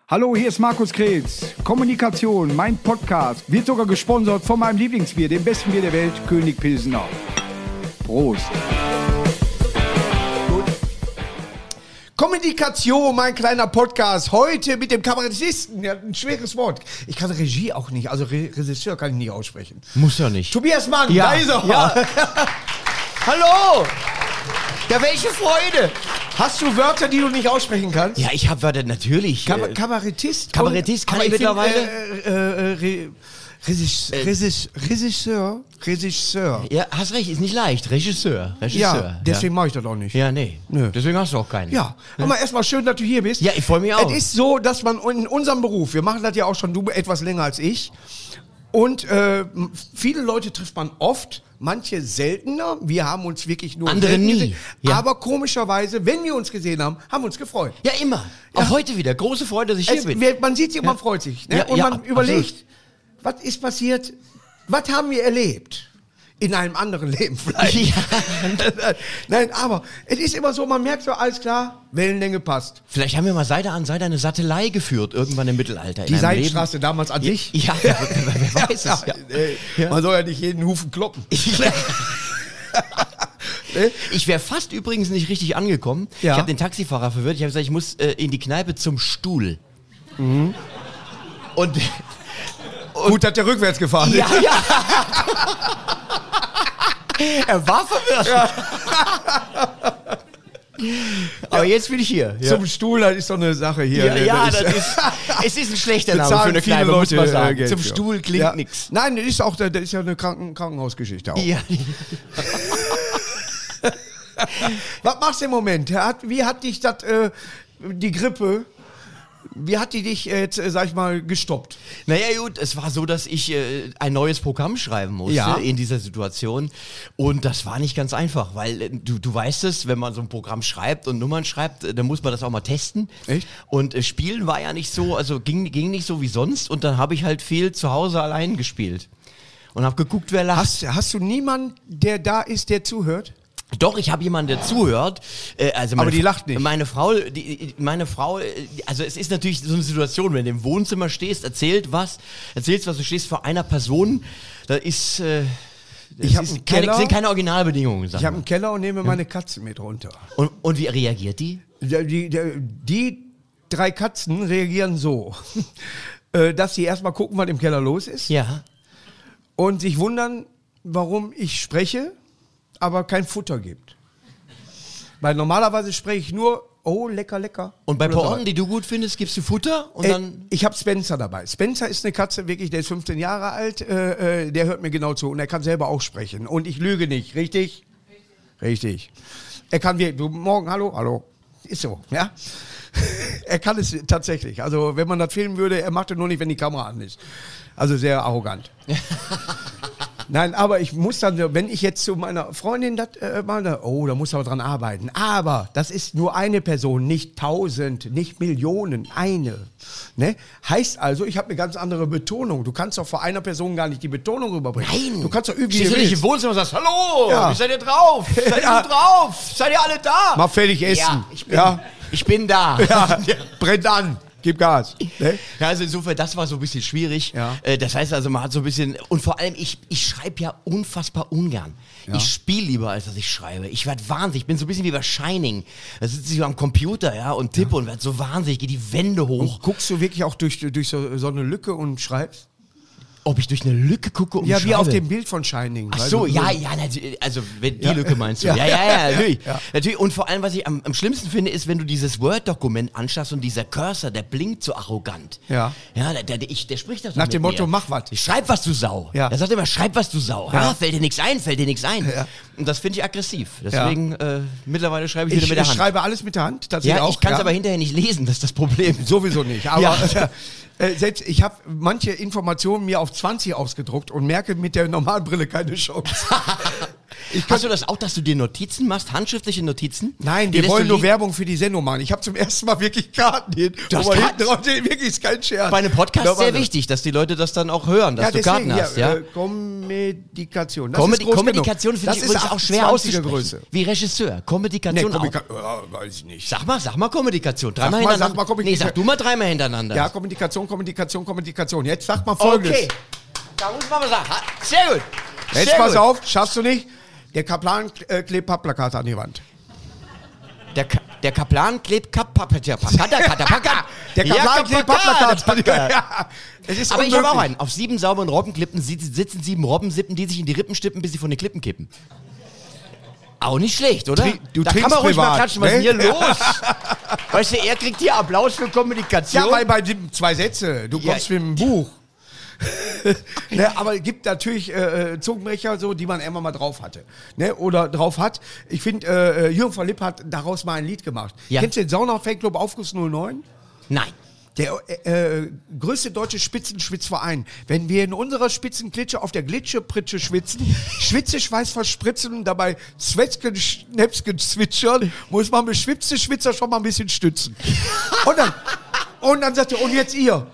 Hallo, hier ist Markus Kretz. Kommunikation, mein Podcast, wird sogar gesponsert von meinem Lieblingsbier, dem besten Bier der Welt, König Pilsener. Prost. Kommunikation, mein kleiner Podcast. Heute mit dem Kabarettisten. Ja, ein schweres Wort. Ich kann Regie auch nicht, also Regisseur kann ich nicht aussprechen. Muss ja nicht. Tobias Mann, Ja. da ist er. Ja. Hallo! Ja, welche Freude! Hast du Wörter, die du nicht aussprechen kannst? Ja, ich habe Wörter natürlich. Kabarettist? Kabarettist kann Aber ich mittlerweile. Regisseur. Ja, hast recht, ist nicht leicht. Regisseur. Ja, deswegen mache ich das auch nicht. Ja, nee. Nö. Deswegen hast du auch keinen. Ja, aber erstmal schön, dass du hier bist. Ja, ich freue mich auch. Es ist so, dass man in unserem Beruf, wir machen das ja auch schon, du etwas länger als ich, und viele Leute trifft man oft, manche seltener. Wir haben uns wirklich nur Andere selten nie. gesehen. Ja. Aber komischerweise, wenn wir uns gesehen haben, haben wir uns gefreut. Ja, immer. Auch heute wieder. Große Freude, dass ich hier bin. Man sieht sich und man freut sich. Ne? Ja, und ja, man überlegt, absolut. was ist passiert, was haben wir erlebt? In einem anderen Leben vielleicht. Ja. Nein, aber es ist immer so, man merkt so, alles klar, Wellenlänge passt. Vielleicht haben wir mal Seite an Seite eine Sattelei geführt, irgendwann im Mittelalter. Die in einem Seidenstraße damals an Leben. dich. Ja, wer weiß es. Ja. Ja. Man soll ja nicht jeden Hufen kloppen. Ich wäre fast übrigens nicht richtig angekommen. Ja. Ich habe den Taxifahrer verwirrt. Ich habe gesagt, ich muss in die Kneipe zum Stuhl. Mhm. Und Gut, dass der rückwärts gefahren ist. ja. Er war verwirrt. Aber jetzt bin ich hier. Ja. Zum Stuhl, das ist doch eine Sache hier. Es ist ein schlechter Name bezahlen für eine viele Kneipe, muss man Leute, sagen. Geld Zum für. Stuhl klingt Ja. nix. Nein, das ist ja eine Krankenhausgeschichte auch. Ja. Was machst du im Moment? Wie hat dich die Grippe, wie hat die dich jetzt, sag ich mal, gestoppt? Naja gut, es war so, dass ich ein neues Programm schreiben musste Ja. in dieser Situation und das war nicht ganz einfach, weil du weißt es, wenn man so ein Programm schreibt und Nummern schreibt, dann muss man das auch mal testen. Echt? Und Spielen war ja nicht so, also ging nicht so wie sonst und dann habe ich halt viel zu Hause allein gespielt und habe geguckt, wer lacht. Hast du niemanden, der da ist, der zuhört? Doch, ich habe jemanden, der zuhört. Aber die lacht nicht. Meine Frau, also es ist natürlich so eine Situation, wenn du im Wohnzimmer stehst, erzählst was, du stehst vor einer Person, da ist, sind keine Originalbedingungen. Sag Ich habe mal. einen Keller und nehme meine Katze mit runter. Und wie reagiert die? Die 3 Katzen reagieren so, dass sie erstmal gucken, was im Keller los ist Ja. und sich wundern, warum ich spreche, aber kein Futter gibt. Weil normalerweise spreche ich nur, oh, lecker, lecker. Und bei Oder so. Porten, die du gut findest, gibst du Futter und dann... Ich habe Spencer dabei. Spencer ist eine Katze, wirklich, der ist 15 Jahre alt, der hört mir genau zu und er kann selber auch sprechen. Und ich lüge nicht, richtig? Richtig. Er kann du morgen, hallo. Ist so, ja? Er kann es tatsächlich. Also, wenn man das filmen würde, er macht es nur nicht, wenn die Kamera an ist. Also sehr arrogant. Nein, aber ich muss dann, wenn ich jetzt zu meiner Freundin das mache, da muss er dran arbeiten. Aber das ist nur eine Person, nicht 1000, nicht Millionen, eine. Ne? Heißt also, ich habe eine ganz andere Betonung. Du kannst doch vor einer Person gar nicht die Betonung rüberbringen. Nein. Du kannst doch üben, wie Stehst du du nicht im willst. Wohnzimmer und sagst, hallo, Ja. wie seid ihr drauf? Seid Ja. ihr drauf? Seid ihr alle da? Mal fertig essen. Ja, ich bin da. Ja. Brennt an. Gib Gas. Ne? Ja, also insofern, das war so ein bisschen schwierig. Ja. Das heißt also, man hat so ein bisschen, und vor allem, ich schreibe ja unfassbar ungern. Ja. Ich spiele lieber, als dass ich schreibe. Ich werde wahnsinnig, ich bin so ein bisschen wie bei Shining. Da sitze ich so am Computer, ja, und tippe und werde so wahnsinnig, gehe die Wände hoch. Guckst du wirklich auch durch so eine Lücke und schreibst? Ob ich durch eine Lücke gucke und Ja, schreibe. wie auf dem Bild von Shining. Ach weißt so, du? ja, natürlich, also wenn die Ja. Lücke meinst du. Ja. Ja, natürlich. Ja. Natürlich. Und vor allem, was ich am schlimmsten finde, ist, wenn du dieses Word-Dokument anschaust und dieser Cursor, der blinkt so arrogant. Ja. Ja, der spricht doch so Nach mit dem Motto, mir. mach was. Schreib was, du Sau. Ja. Er sagt immer, schreib was, du Sau. Ja. Ja. Fällt dir nichts ein, Ja. Und das finde ich aggressiv. Deswegen, mittlerweile schreibe ich wieder Ich mit der Hand. schreibe alles mit der Hand. Tatsächlich Ja, auch, ich kann es aber hinterher nicht lesen, das ist das Problem. Sowieso nicht. Aber Ja. selbst ich habe manche Informationen mir auf 20 ausgedruckt und merke mit der Normalbrille keine Chance. Hast du das auch, dass du dir Notizen machst, handschriftliche Notizen? Nein, wir wollen nur Werbung für die Sendung machen. Ich habe zum ersten Mal wirklich Karten hin. Hinten drauf steht, wirklich ist kein Scherz. Bei einem Podcast ist sehr wichtig, dass die Leute das dann auch hören, dass du Karten hast. Ja? Kommunikation. Kommunikation finde ich übrigens auch schwer auszusprechen. Größe. Wie Regisseur. Kommunikation auch. Weiß ich nicht. Sag mal Kommunikation. Dreimal hintereinander. Sag du mal dreimal hintereinander. Ja, Kommunikation. Jetzt sag mal Folgendes. Okay. Da muss man mal sagen. Sehr gut. Jetzt pass auf, schaffst du nicht. Der Kaplan klebt Pappplakate an die Wand. Der Kaplan klebt Pappplakate. Der Kaplan klebt Pappplakate an die Wand. Ja, es ist aber unmöglich. ich habe auch einen. Auf 7 sauberen Robbenklippen sitzen 7 Robbensippen, die sich in die Rippen stippen, bis sie von den Klippen kippen. Auch nicht schlecht, oder? Da kann man ruhig mal klatschen. Was ist denn hier los? Weißt du, er kriegt hier Applaus für Kommunikation. Ja, weil bei den 2 Sätze. Du kommst mit dem Buch. Ne, aber es gibt natürlich Zungenbrecher, so, die man immer mal drauf hatte. Ne, oder drauf hat. Ich finde, Jürgen von Lipp hat daraus mal ein Lied gemacht. Ja. Kennst du den Sauna-Fanclub Aufguss 09? Nein. Der größte deutsche Spitzenschwitzverein. Wenn wir in unserer Spitzenklitsche auf der Glitsche-Pritsche schwitzen, Schweiß verspritzen und dabei Zwetschgen, Schnäpsken zwitschern, muss man beschwipste Schwitzer schon mal ein bisschen stützen. Und dann sagt er, und jetzt ihr.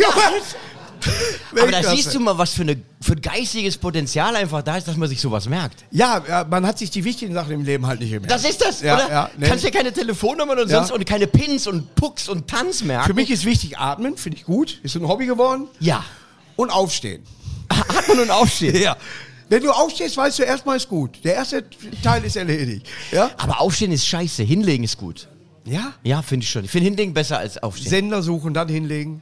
Aber da siehst du mal, was für ein geistiges Potenzial einfach da ist, dass man sich sowas merkt. Ja, man hat sich die wichtigen Sachen im Leben halt nicht gemerkt. Das ist das, oder? Ja, ne? Kannst ja keine Telefonnummern und sonst und keine Pins und Pucks und Tanz merken. Für mich ist wichtig atmen, finde ich gut. Ist ein Hobby geworden. Ja. Und aufstehen. Atmen und aufstehen. Ja. Wenn du aufstehst, weißt du, erstmal ist gut. Der erste Teil ist erledigt. Ja? Aber aufstehen ist scheiße, hinlegen ist gut. Ja? Ja, finde ich schon. Ich finde hinlegen besser als aufstehen. Sender suchen, dann hinlegen.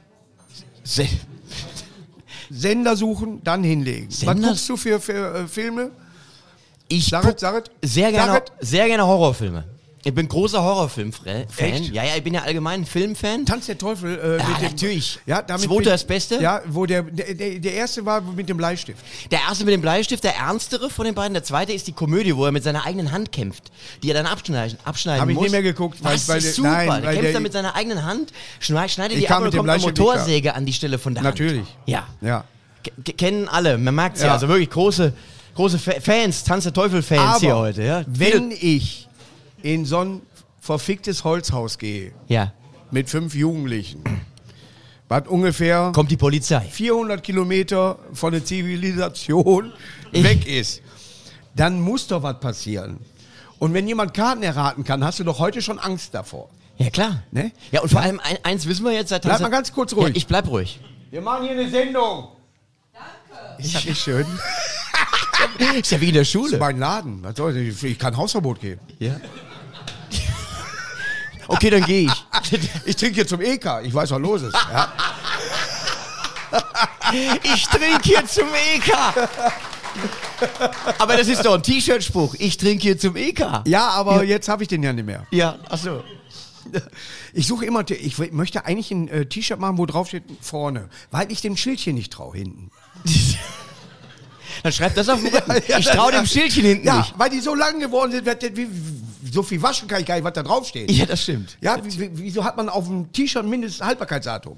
Sender suchen, dann hinlegen. Was guckst du für Filme? Sag es. Sehr gerne Horrorfilme. Ich bin großer Horrorfilm-Fan. Ja, ich bin ja allgemein Filmfan. Tanz der Teufel. Natürlich. Ja, damit Zweiter das Beste. Ja, wo der erste war mit dem Bleistift. Der erste mit dem Bleistift, der ernstere von den beiden. Der zweite ist die Komödie, wo er mit seiner eigenen Hand kämpft, die er dann abschneiden muss. Habe ich nicht mehr geguckt. Das ist super. Der kämpft dann mit seiner eigenen Hand, schneidet die ab und kommt eine Motorsäge an die Stelle von der Hand. Natürlich. Ja. Kennen alle, man merkt es ja. Also wirklich große Fans, Tanz der Teufel-Fans hier heute. Ja. Wenn ich in so ein verficktes Holzhaus gehe, mit 5 Jugendlichen, was ungefähr kommt die Polizei 400 Kilometer von der Zivilisation weg ist, dann muss doch was passieren. Und wenn jemand Karten erraten kann, hast du doch heute schon Angst davor. Ja, klar. Ne? Ja, und vor allem eins wissen wir jetzt seit Bleib mal ganz kurz ruhig. Ja, ich bleib ruhig. Wir machen hier eine Sendung. Danke. Ist nicht schön. Ist ja wie in der Schule. Das ist mein Laden. Was soll ich? Ich kann Hausverbot geben. Ja. Okay, dann gehe ich. Ich trinke hier zum EK. Ich weiß, was los ist. Ja. Ich trinke hier zum EK. Aber das ist doch ein T-Shirt-Spruch. Ich trinke hier zum EK. Ja, aber jetzt habe ich den ja nicht mehr. Ja, achso. Ich suche immer, ich möchte eigentlich ein T-Shirt machen, wo drauf steht vorne, weil ich dem Schildchen nicht traue hinten. Dann schreib das auf den Rücken. Ich traue dem Schildchen hinten nicht. Ja, weil die so lang geworden sind, so viel waschen kann ich gar nicht, was da drauf steht. Ja, das stimmt. Ja, wieso hat man auf dem T-Shirt mindestens Haltbarkeitsdatum?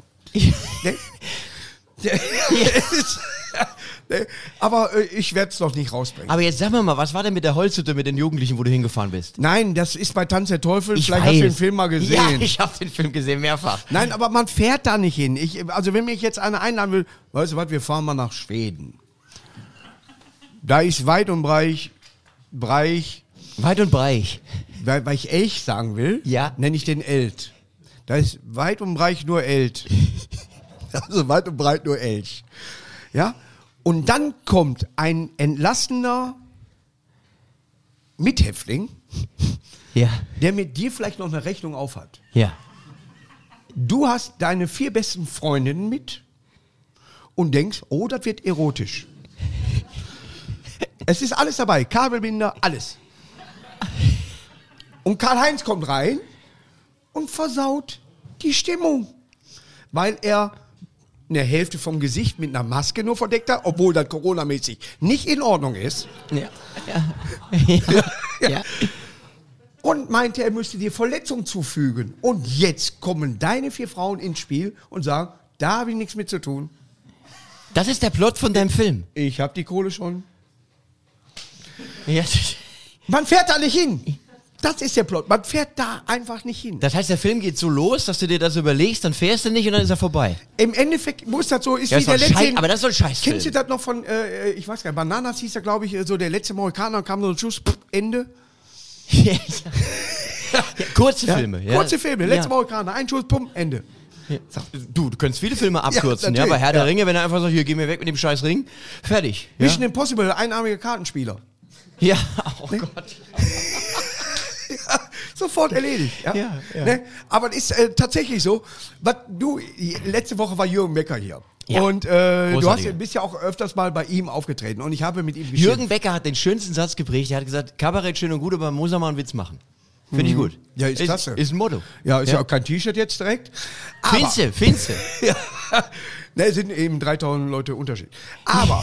Ne? Aber ich werde es noch nicht rausbringen. Aber jetzt sag mal, was war denn mit der Holzhütte mit den Jugendlichen, wo du hingefahren bist? Nein, das ist bei Tanz der Teufel. Vielleicht hast du den Film mal gesehen. Ja, ich habe den Film gesehen, mehrfach. Nein, aber man fährt da nicht hin. Also wenn mich jetzt einer einladen will, weißt du was, wir fahren mal nach Schweden. Da ist weit und breich. Weit und breich. Weil ich Elch sagen will, nenne ich den Elt. Da ist weit und breit nur Elt. Also weit und breit nur Elch. Ja? Und dann kommt ein entlassener Mithäftling, der mit dir vielleicht noch eine Rechnung aufhat. Ja. Du hast deine 4 besten Freundinnen mit und denkst, oh, das wird erotisch. Es ist alles dabei, Kabelbinder, alles. Und Karl-Heinz kommt rein und versaut die Stimmung, weil er eine Hälfte vom Gesicht mit einer Maske nur verdeckt hat, obwohl das Corona-mäßig nicht in Ordnung ist. Ja. Und meinte, er müsste dir Verletzung zufügen. Und jetzt kommen deine 4 Frauen ins Spiel und sagen, da habe ich nichts mit zu tun. Das ist der Plot von deinem Film. Ich habe die Kohle schon. Ja. Man fährt da nicht hin. Das ist der Plot. Man fährt da einfach nicht hin. Das heißt, der Film geht so los, dass du dir das überlegst, dann fährst du nicht und dann ist er vorbei. Im Endeffekt muss das so, ist Ja, wie der letzte. aber das soll scheiß Kennst du das noch von, ich weiß gar nicht, Bananas hieß ja, glaube ich, so der letzte Mohikaner, kam so ein Schuss, Ende. Ja, kurze Filme. Ja. Kurze Filme, letzte Mohikaner, ein Schuss, Ende. Ja. Du könntest viele Filme abkürzen, Ja, bei Herr der Ringe, wenn er einfach sagt, hier, geh mir weg mit dem scheiß Ring, fertig. Ja, Mission Impossible, einarmiger Kartenspieler. ja. Oh Gott. Ja, sofort erledigt. Ja? Ja. Ne? Aber es ist tatsächlich so, letzte Woche war Jürgen Becker hier. Ja. Und bist ja auch öfters mal bei ihm aufgetreten und ich habe mit ihm geschimpft. Jürgen Becker hat den schönsten Satz geprägt, er hat gesagt, Kabarett schön und gut, aber man muss auch mal einen Witz machen. Finde ich gut. Ja, ist klasse. Ist ein Motto. Ja, ist ja auch kein T-Shirt jetzt direkt. Aber, Finze. ja, ne, sind eben 3000 Leute Unterschied. Aber,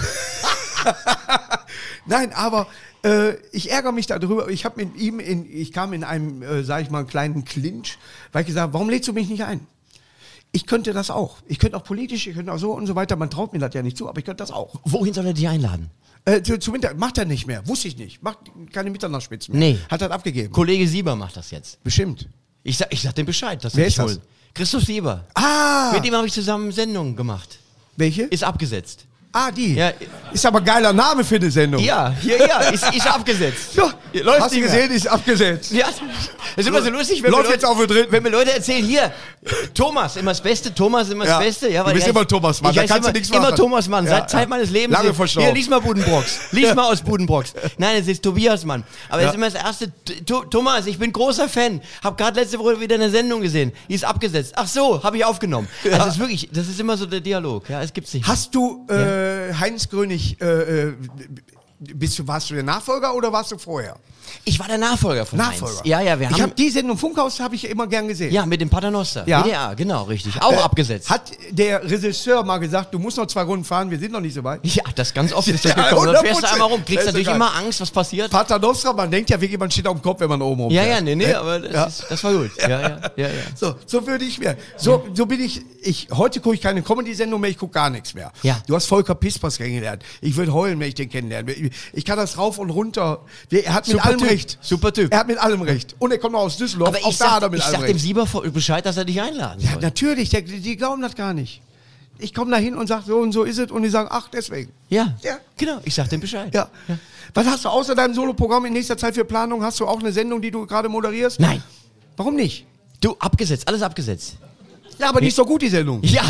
nein, aber ich ärgere mich darüber. Ich habe mit ihm, ich kam in einem, sage ich mal, kleinen Clinch, weil ich gesagt habe, warum lädst du mich nicht ein? Ich könnte das auch. Ich könnte auch politisch, ich könnte auch so und so weiter. Man traut mir das ja nicht zu, aber ich könnte das auch. Wohin soll er dich einladen? Zu Winter, macht er nicht mehr, wusste ich nicht. Macht keine Mitternachtsspitzen mehr. Nee. Hat das abgegeben. Kollege Sieber macht das jetzt. Bestimmt. Ich sag dem Bescheid, dass Wer er dich ist das? holt. Christoph Sieber. Ah! Mit dem habe ich zusammen Sendungen gemacht. Welche? Ist abgesetzt. Ah, die. Ja. Ist aber ein geiler Name für eine Sendung. Ja, ist abgesetzt. Ja, Läuft hast du nicht mehr. gesehen, ist abgesetzt. Ja, das ist immer so lustig, wenn Läuft jetzt auf den dritten. wenn mir Leute erzählen, hier, Thomas, immer das Beste, Thomas, immer das Beste. Ja, du bist immer Thomas Mann, da kannst du nichts machen. Immer Thomas Mann, Ja, seit Zeit meines Lebens. Lange verstorben. Hier, lies mal Budenbrocks. Lies mal aus Budenbrocks. Nein, es ist Tobias Mann. Aber es ist immer das Erste, Thomas, ich bin großer Fan, hab gerade letzte Woche wieder eine Sendung gesehen, die ist abgesetzt. Ach so, habe ich aufgenommen. Also das ist wirklich, das ist immer so der Dialog. Ja, es gibt's nicht. Hast du Heinz Grönig, warst du der Nachfolger oder warst du vorher? Ich war der Nachfolger von Nachfolger. Heinz. Ja, wir haben... Ich habe die Sendung Funkhaus habe ich immer gern gesehen. Ja, mit dem Paternoster. Ja. WDR, genau, richtig. Auch abgesetzt. Hat der Regisseur mal gesagt, du musst noch 2 Runden fahren, wir sind noch nicht so weit? Ja, das ganz oft ist das Ja, gekommen. Dann fährst du 100%. einmal rum, kriegst Das ist natürlich egal. immer Angst, was passiert. Paternoster, man denkt ja wirklich, man steht auf dem Kopf, wenn man oben rum Ja, fährt. nee, aber das war gut. Ja. So würde ich mir. So bin ich. Heute gucke ich keine Comedy-Sendung mehr, ich gucke gar nichts mehr. Ja. Du hast Volker Pispers kennengelernt. Ich würde heulen, wenn ich den kennenlerne. Ich kann das rauf und runter. Er hat mit Super allem Typ. recht. Super Typ. Er hat mit allem recht. Und er kommt noch aus Düsseldorf. Aber Auch ich da hat er sag, mit ich allem sag dem recht. Sieber Bescheid, dass er dich einladen Ja, soll. natürlich. Die glauben das gar nicht. Ich komme da hin und sage, so und so ist es. Und die sagen, ach, deswegen. Ja, Ja. genau. Ich sag dem Bescheid. Ja. Was hast du außer deinem Soloprogramm in nächster Zeit für Planung? Hast du auch eine Sendung, die du gerade moderierst? Nein. Warum nicht? Du, abgesetzt, alles abgesetzt. Ja, aber die ist doch gut, die Sendung. Ja.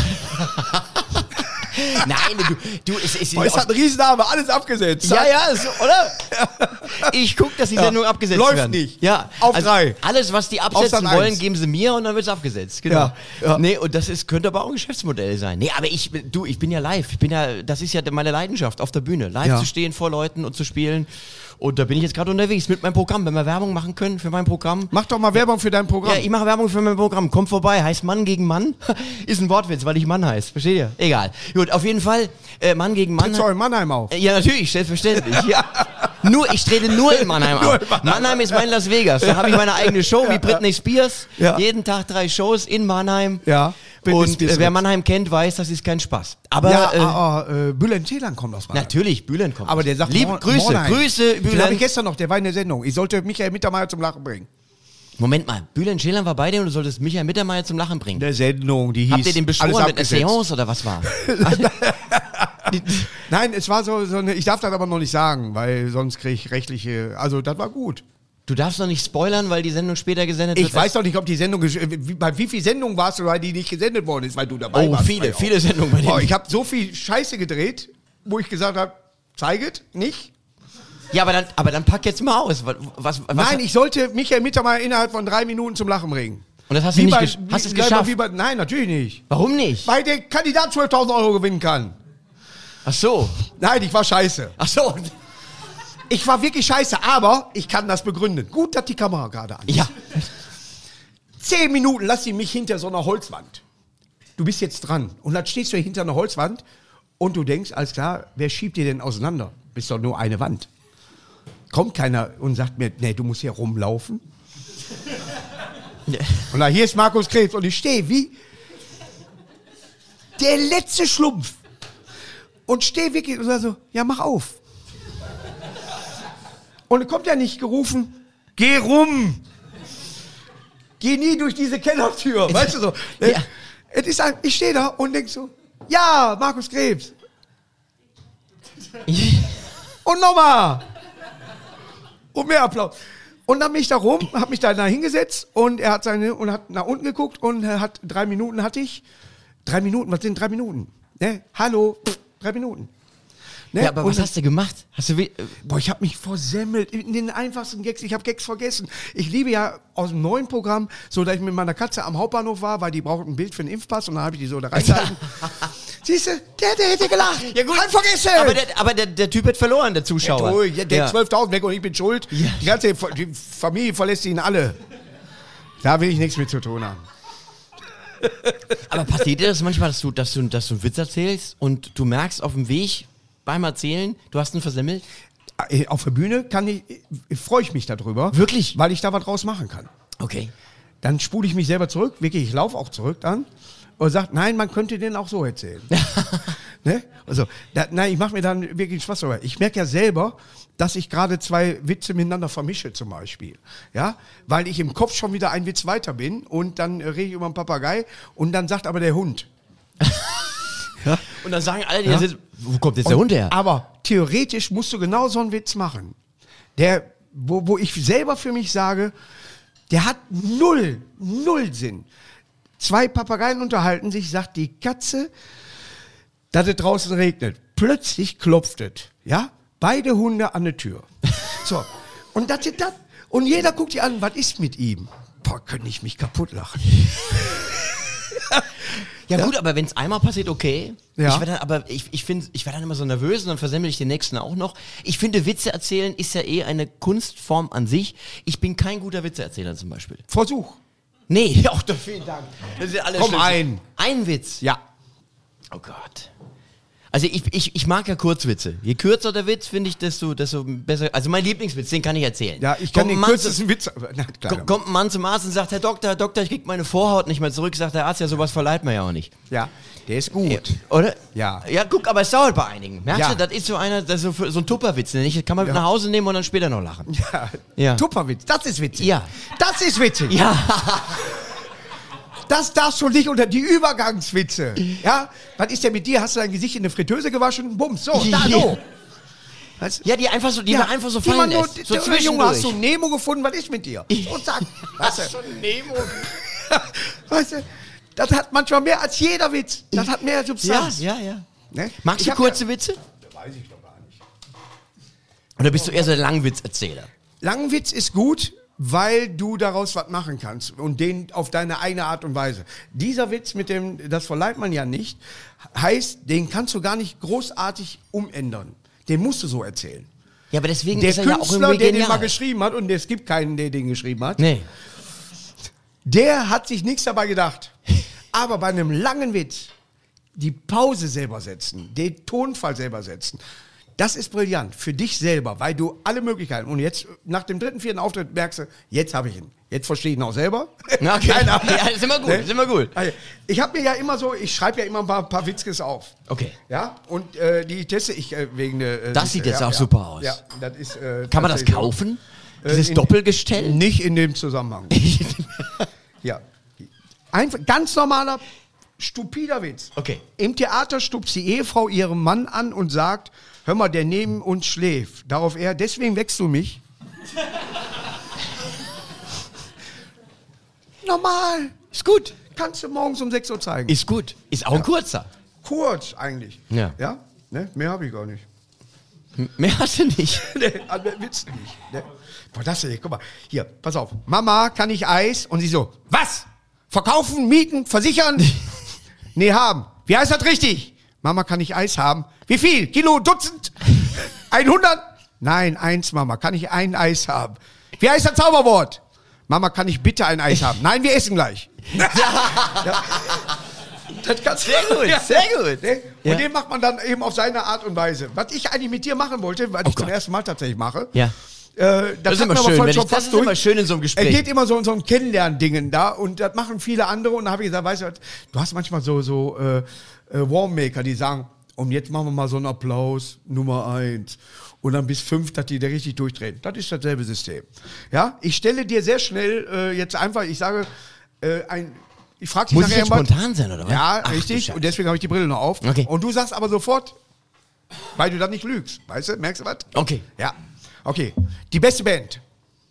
Nein, es ist... Oh, es hat einen Riesenname, alles abgesetzt. Ja, oder? Ich guck, dass die Sendung abgesetzt Läuft werden. nicht. Ja. Auf 3. Alles, was die Auf absetzen Sat. wollen, 1. geben sie mir und dann wird's abgesetzt. Genau. Ja. Nee, und das könnte aber auch ein Geschäftsmodell sein. Nee, aber ich bin ja live. Das ist ja meine Leidenschaft auf der Bühne. Live zu stehen vor Leuten und zu spielen. Und da bin ich jetzt gerade unterwegs mit meinem Programm. Wenn wir Werbung machen können für mein Programm. Mach doch mal Werbung für dein Programm. Ja, ich mache Werbung für mein Programm. Kommt vorbei. Heißt Mann gegen Mann. Ist ein Wortwitz, weil ich Mann heiße. Versteht ihr? Egal. Gut, auf jeden Fall Mann gegen Mann. Trittst du in Mannheim auf? Ja, natürlich, selbstverständlich. Ja. Ich trete nur in Mannheim auf. Mannheim ist mein Las Vegas. Da habe ich meine eigene Show, wie Britney Spears. Ja. Jeden Tag 3 Shows in Mannheim. Ja. Und wer Mannheim kennt, weiß, das ist kein Spaß. Aber Bülent Ceylan kommt aus Mannheim. natürlich, Bülent kommt. Aber der sagt Liebe Grüße, Mannheim. Grüße, Den habe Bülent. ich gestern noch, der war in der Sendung. Ich sollte Michael Mittermeier zum Lachen bringen. Moment mal, Bülent Ceylan war bei dir und du solltest Michael Mittermeier zum Lachen bringen. Der Sendung, die hieß Habt ihr den beschworen alles mit einer abgesetzt. Seance oder was war? Nein, es war so eine, ich darf das aber noch nicht sagen, weil sonst kriege ich rechtliche, also das war gut. Du darfst noch nicht spoilern, weil die Sendung später gesendet wird. Ich weiß doch nicht, ob die Sendung, bei wie viel Sendungen warst du, weil die nicht gesendet worden ist, weil du dabei Oh, warst. viele Sendungen bei denen. Ich habe so viel Scheiße gedreht, wo ich gesagt habe, zeiget, nicht. Ja, aber dann pack jetzt mal aus. Was Nein, ich sollte Michael Mittermeier innerhalb von 3 Minuten zum Lachen bringen. Und das hast du nicht hast es geschafft? Nein, natürlich nicht. Warum nicht? Weil der Kandidat 12.000 Euro gewinnen kann. Ach so. Nein, ich war scheiße. Ach so. Ich war wirklich scheiße, aber ich kann das begründen. Gut, dass die Kamera gerade an ist. Ja. 10 Minuten lass sie mich hinter so einer Holzwand. Du bist jetzt dran. Und dann stehst du hinter einer Holzwand und du denkst, alles klar, wer schiebt dir denn auseinander? Bist doch nur eine Wand. Kommt keiner und sagt mir, nee, du musst hier rumlaufen. Und da hier ist Markus Krebs und ich stehe wie der letzte Schlumpf. Und stehe wirklich und sage so, ja, mach auf. Und kommt ja nicht gerufen, geh rum. Geh nie durch diese Kellertür, weißt du so. Ja. Es ist ich stehe da und denk so, ja, Markus Krebs. Und nochmal. Und mehr Applaus. Und dann bin ich da rum, hab mich da hingesetzt und er hat hat nach unten geguckt und hat 3 Minuten hatte ich. 3 Minuten, was sind 3 Minuten? Ne? Hallo, 3 Minuten. Ne? Ja, aber was hast du gemacht? Hast du ich habe mich versemmelt in den einfachsten Gags. Ich habe Gags vergessen. Ich liebe ja aus dem neuen Programm, so dass ich mit meiner Katze am Hauptbahnhof war, weil die braucht ein Bild für den Impfpass und dann habe ich die so da reingehalten. Siehst du, der hätte gelacht. Ja gut, halt vergessen. Aber der Typ hat verloren, der Zuschauer. Der 12.000 weg und ich bin schuld. Ja. Die Familie verlässt ihn alle. Da will ich nichts mit zu tun haben. Aber passiert dir das manchmal, dass du einen Witz erzählst und du merkst auf dem Weg beim Erzählen, du hast ihn versemmelt? Auf der Bühne freue ich mich darüber. Wirklich? Weil ich da was draus machen kann. Okay. Dann spule ich mich selber zurück, wirklich, ich laufe auch zurück dann und sage, nein, man könnte den auch so erzählen. Ne? Also, nein, ich mache mir dann wirklich Spaß darüber. Ich merke ja selber, dass ich gerade 2 Witze miteinander vermische zum Beispiel. Ja? Weil ich im Kopf schon wieder einen Witz weiter bin und dann rede ich über einen Papagei und dann sagt aber der Hund. Ja? Und dann sagen alle, wo kommt jetzt der Hund her? Aber theoretisch musst du genau so einen Witz machen. Wo ich selber für mich sage, der hat null Sinn. 2 Papageien unterhalten sich, sagt die Katze, dass es draußen regnet. Plötzlich klopft es, ja? Beide Hunde an der Tür. So. Und das ist das. Und jeder guckt die an, was ist mit ihm? Boah, könnte ich mich kaputt lachen. Ja gut, aber wenn es einmal passiert, okay. Ja. Ich werde dann immer so nervös und dann versemmel ich den nächsten auch noch. Ich finde, Witze erzählen ist ja eine Kunstform an sich. Ich bin kein guter Witzeerzähler zum Beispiel. Versuch. Nee, auch doch, vielen Dank. Das ist ja alles Komm, ein Witz. Ja. Oh Gott. Also ich mag ja Kurzwitze. Je kürzer der Witz, finde ich, desto besser. Also mein Lieblingswitz, den kann ich erzählen. Ja, ich kann den kürzesten Witz... Kommt ein Mann zum Arzt und sagt, Herr Doktor, ich krieg meine Vorhaut nicht mehr zurück. Sagt der Arzt, ja, sowas verleiht man ja auch nicht. Ja, der ist gut. Ja, oder? Ja. Ja, guck, aber es dauert bei einigen. Merkst Ja. du, das ist so ein Tupperwitz. Den kann man mit nach Hause nehmen und dann später noch lachen. Ja. Tupperwitz, das ist witzig. Ja. Das ist witzig. Ja. Das darfst du nicht unter die Übergangswitze. Ja? Was ist denn mit dir? Hast du dein Gesicht in eine Fritteuse gewaschen? Bums, so, da, so. Weißt du? Ja, die man einfach so fallen lässt. So Junge, hast du Nemo gefunden? Was ist mit dir? Und zack. Weißt du? Nemo. Weißt du? Das hat manchmal mehr als jeder Witz. Das hat mehr Substanz. Ja. Ne? Magst du kurze Witze? Weiß ich doch gar nicht. Oder bist du eher so ein Langwitzerzähler? Langwitz ist gut, weil du daraus was machen kannst und den auf deine eigene Art und Weise. Dieser Witz mit dem, das verleiht man ja nicht, heißt, den kannst du gar nicht großartig umändern. Den musst du so erzählen. Ja, aber deswegen Der ist er ja auch Künstler, irgendwie der den genial. mal geschrieben hat, und es gibt keinen, der den geschrieben hat, Nee. der hat sich nichts dabei gedacht. Aber bei einem langen Witz die Pause selber setzen, den Tonfall selber setzen, das ist brillant für dich selber, weil du alle Möglichkeiten, und jetzt nach dem 3., 4. Auftritt merkst du, jetzt habe ich ihn. Jetzt verstehe ich ihn auch selber. Na, okay. Nein, aber- Ja, ist immer gut, Ne? ist immer gut. Also, ich habe mir ja immer so, ich schreibe ja immer ein paar Witzkes auf. Okay. Ja, und die teste ich wegen der... Das sieht jetzt auch super aus. Ja, das ist... Kann man das tatsächlich so. kaufen? Dieses in- Doppelgestell? Nicht in dem Zusammenhang. Ja. Einfach ganz normaler, stupider Witz. Okay. Im Theater stupst die Ehefrau ihren Mann an und sagt, hör mal, der neben uns schläft. Darauf er, deswegen wächst du mich. Normal. Ist gut. Kannst du morgens um 6 Uhr zeigen. Ist gut. Ist auch ein kurzer. Kurz eigentlich. Ja. Ja? Ne? Mehr habe ich gar nicht. Mehr hast du nicht. Nee, Witz nicht. Ne? Boah, das ist, guck mal. Hier, pass auf. Mama, kann ich Eis? Und sie so, was? Verkaufen, mieten, versichern? Nee, haben. Wie heißt das richtig? Mama, kann ich Eis haben? Wie viel? Kilo, Dutzend? 100? Nein, 1, Mama. Kann ich ein Eis haben? Wie heißt das Zauberwort? Mama, kann ich bitte ein Eis haben? Nein, wir essen gleich. Ja. Das kannst du- Sehr gut, Ja. sehr gut. Ne? Ja. Und den macht man dann eben auf seine Art und Weise. Was ich eigentlich mit dir machen wollte, was ich zum Gott. ersten Mal tatsächlich mache, Ja. das Das ist hat immer mir aber schön. voll Wenn schon ich, das fast ist durch. immer schön in so einem Es Gespräch. geht immer so in so ein Kennenlerndingen da und das machen viele andere und da habe ich gesagt, weißt du, du hast manchmal so Warmmaker, die sagen, und jetzt machen wir mal so einen Applaus, Nummer 1. und dann bis 5, dass die da richtig durchdrehen. Das ist dasselbe System. Ja, ich stelle dir sehr schnell jetzt einfach, ich sage, ich frage dich Muss nachher ich jetzt spontan sein, oder was? Ja, Ach, richtig. Und deswegen habe ich die Brille noch auf. Okay. Und du sagst aber sofort, weil du dann nicht lügst. Weißt du? Merkst du was? Okay. Ja. Okay. Die beste Band.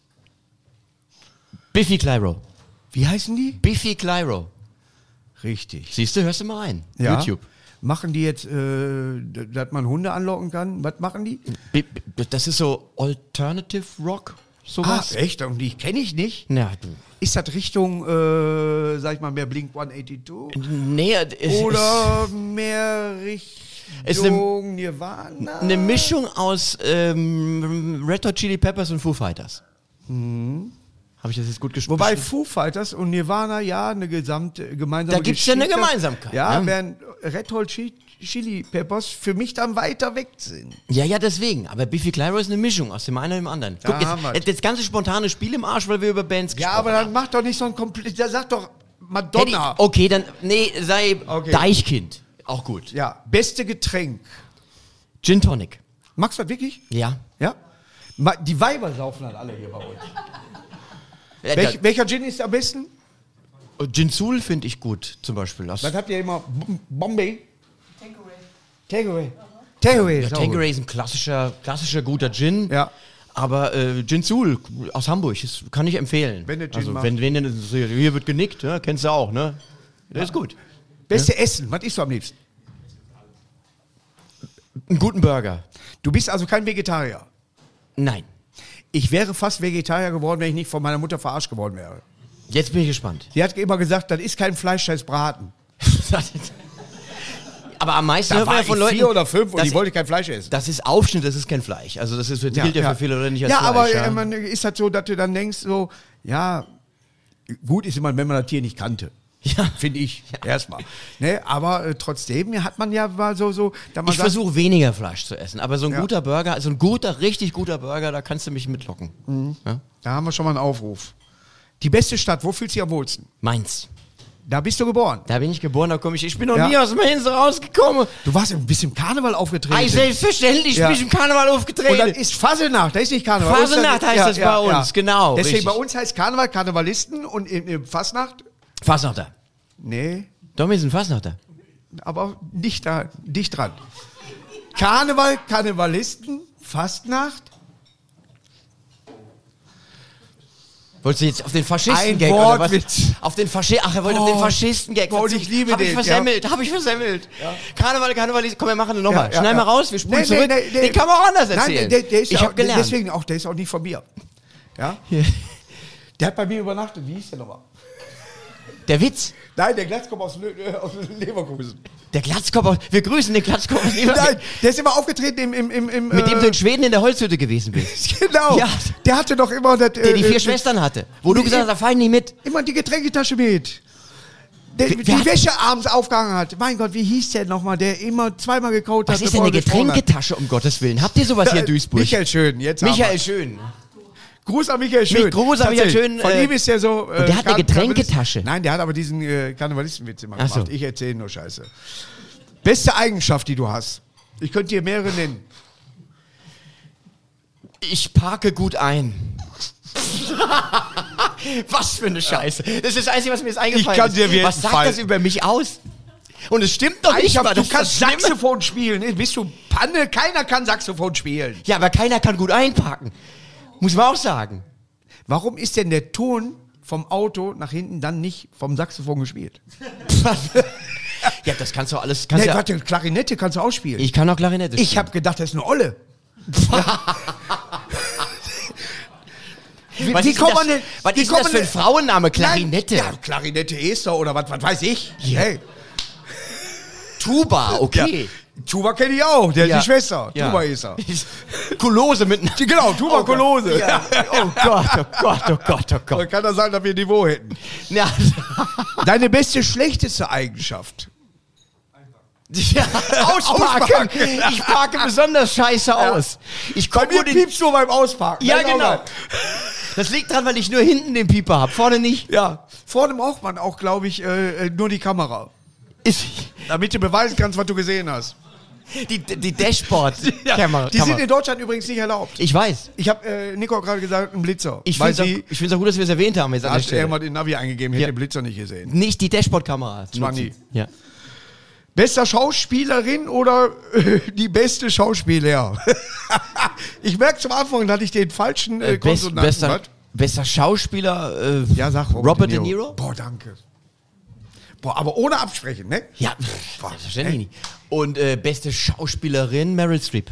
Biffy Clyro. Wie heißen die? Biffy Clyro. Richtig. Siehst du, hörst du mal rein. Ja. YouTube. Machen die jetzt, dass man Hunde anlocken kann? Was machen die? Das ist so Alternative Rock, sowas. Echt? Und die kenne ich nicht. Ja, du. Ist das Richtung, sag ich mal, mehr Blink 182? Nee, Oder mehr Richtung Nirvana? eine Mischung aus Red Hot Chili Peppers und Foo Fighters. Habe ich das jetzt gut gesprochen? Wobei Foo Fighters und Nirvana ja eine gemeinsame Da gibt es ja eine Geschichte- Gemeinsamkeit. Ja, ne? während Red Hot Chili Peppers für mich dann weiter weg sind. Ja, deswegen. Aber Biffy Clyro ist eine Mischung aus dem einen und dem anderen. Da Guck, haben wir's. jetzt das ganze spontane Spiel im Arsch, weil wir über Bands Ja, gesprochen aber dann haben. mach doch nicht so ein komplett. Da sag doch Hätte Madonna. ich- Okay, dann, nee, sei Okay. Deichkind. Auch gut. Ja, beste Getränk. Gin Tonic. Magst du das wirklich? Ja. Ja? Die Weiber saufen halt alle hier bei uns. Äh, Welcher Gin ist am besten? Gin Sul finde ich gut, zum Beispiel. Das Was habt ihr immer? Bombay? Tanqueray. Tanqueray. ist auch gut. Tanqueray ist ein klassischer guter Gin. Ja. Aber Gin Sul aus Hamburg, das kann ich empfehlen. Wenn der Gin also, macht. wenn hier wird genickt, ja, kennst du auch, ne? Das ist gut. Beste Essen. Was isst du am liebsten? Einen guten Burger. Du bist also kein Vegetarier. Nein. Ich wäre fast Vegetarier geworden, wenn ich nicht von meiner Mutter verarscht geworden wäre. Jetzt bin ich gespannt. Sie hat immer gesagt, das ist kein Fleisch, das ist Braten. Aber am meisten Da hört man war ja von ich Leuten, 4 oder 5 und das, ich wollte kein Fleisch essen. das ist Aufschnitt, das ist kein Fleisch. Also das ist, gilt ja für viele Leute nicht als ja, Fleisch. aber man, ist halt so, dass du dann denkst, so, ja, gut ist immer, wenn man das Tier nicht kannte. Ja. Finde ich, erstmal. Ne, aber trotzdem hat man ja mal so da man Ich versuche weniger Fleisch zu essen, aber so ein Ja. guter Burger, also ein richtig guter Burger, da kannst du mich mitlocken. Ja? da haben wir schon mal einen Aufruf. Die beste Stadt, wo fühlst du dich am wohlsten? Mainz. Da bist du geboren. Da bin ich geboren, da komme ich. Ich bin noch Ja. nie aus Mainz rausgekommen. Du warst ein bisschen im Karneval aufgetreten. Ei, selbstverständlich Ja. bin ich im Karneval Und aufgetreten. dann ist Fasenacht, da ist nicht Karneval. Fasenacht heißt das bei uns, genau, Deswegen richtig. bei uns heißt Karneval Karnevalisten und in Fasnacht, Fasnachter. nee, Doch, wir sind Fasnachter. aber nicht da, dicht dran. Karneval, Karnevalisten, Fastnacht. Wolltest du jetzt auf den Faschisten-Gag Ein oder was? Wortwitz. Auf den Ach, er wollte auf den Faschisten-Gag. Gott, ich liebe Hab ich den, versemmelt, hab ich versemmelt. Karneval, komm, wir machen den nochmal. Schneid mal raus, wir spulen Nee, zurück. nee, nee. Den kann man auch anders Nein, erzählen. der ist ich auch, hab gelernt. Deswegen auch, der ist auch nicht von mir. Ja? Der hat bei mir übernachtet. Wie hieß der nochmal? Der Witz. Nein, der Glatzkopf aus Leverkusen. Der Glatzkopf, wir grüßen den Glatzkopf. Nein, der ist immer aufgetreten im Mit dem du in Schweden in der Holzhütte gewesen bist. Genau. Ja. Der hatte doch immer das, Der die 4 Schwestern hatte. Wo du gesagt hast, da fahr ich nicht mit. immer die Getränketasche mit. Der Wer die hat- Wäsche abends aufgehangen hat. Mein Gott, wie hieß der nochmal, der immer zweimal gekaut hat? Was ist denn bevor eine er gesprochen hat? Getränketasche, um Gottes Willen? Habt ihr sowas hier in Duisburg? Michael Schön, jetzt haben Michael wir's. Schön. Gruß an Michael Schön. Gruß an Michael Schön, Von ihm ist der so. und der hat eine Getränketasche. Nein, der hat aber diesen Karnevalistenwitz immer Ach gemacht. so. Ich erzähle nur Scheiße. Beste Eigenschaft, die du hast. Ich könnte dir mehrere nennen. Ich parke gut ein. Was für eine Scheiße. Das ist das Einzige, was mir jetzt eingefallen Ich kann ist. dir jeden Was sagt Fall- das über mich aus? Und es stimmt doch nicht mal. Du das ist kannst das Schlimme. Saxophon spielen. Bist du Panne? Keiner kann Saxophon spielen. Ja, aber keiner kann gut einparken. Muss man auch sagen. Warum ist denn der Ton vom Auto nach hinten dann nicht vom Saxophon gespielt? Ja, das kannst du alles. Nee, Ja, warte, Klarinette kannst du auch spielen. ich kann auch Klarinette spielen. Ich habe gedacht, das ist eine Olle. Was ist denn das, was ist denn das für ein Frauenname? Klarinette. Nein, ja, Klarinette Esther oder was weiß ich. Ja. Hey. Tuba, okay. Ja. Tuba kenne ich auch, der ist Ja. die Schwester. Ja. Tuba Esther. Kulose mit. Genau, Tuberkulose. Ja. Oh Gott, oh Gott, oh Gott, oh Gott. Man kann das sagen, dass wir Niveau hätten. Ja. Deine beste, schlechteste Eigenschaft? Ja, ausparken. Ich parke besonders scheiße aus. Ich Bei komme mir nur den. piepst du beim Ausparken. Ja, Das ist auch genau. geil. Das liegt dran, weil ich nur hinten den Pieper habe, vorne nicht. Ja, vorne braucht man auch, glaube ich, nur die Kamera. Ist, Damit du beweisen kannst, was du gesehen hast. Die Dashboard-Kamera. Die sind in Deutschland übrigens nicht erlaubt. Ich weiß. Ich habe Nico gerade gesagt, ein Blitzer. Ich finde es auch gut, dass wir es erwähnt haben jetzt an der Hat Stelle. er mal den Navi eingegeben, hätte den Blitzer nicht gesehen. Nicht die Dashboard-Kamera. Zwanni. Ja. Bester Schauspielerin oder die beste Schauspieler? Ich merke zum Anfang, dass ich den falschen Konsonanten bester Schauspieler, ja, sag Robert De Niro. Boah, danke. Boah, aber ohne absprechen, ne? Ja, selbstverständlich nicht. Und beste Schauspielerin Meryl Streep.